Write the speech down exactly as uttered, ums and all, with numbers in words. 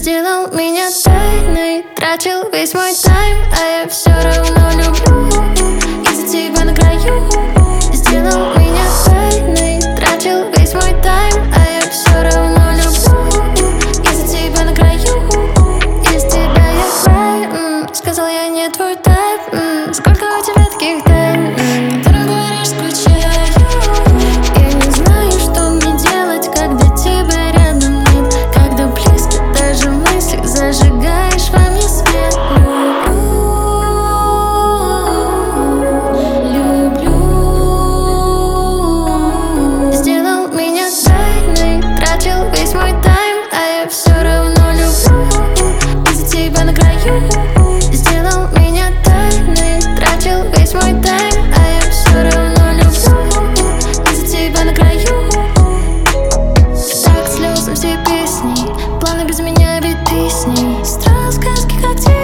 Сделал меня тайной, тратил весь мой тайм, а я все равно люблю из-за тебя на краю. Сделал меня тайной, тратил весь мой тайм, а я все равно люблю из-за тебя на краю. Из тебя я край, м-м, сказал я не твой тайп, м-м, сколько у тебя таких тайм, м-м, ты говоришь, скучаю. Я не знаю, что мне делать, когда тебя рядом нет, когда близко даже в мыслях зажигаешь во мне свет. Люблю, люблю. Сделал меня тайной, тратил весь мой тайм, а я все равно люблю из-за тебя на краю. Сделал меня тайной, тратил весь мой тайм, а я все равно люблю из-за тебя на краю. Так слезы все песни, планы без меня ведь ты с ней. Строил сказки, как тебе.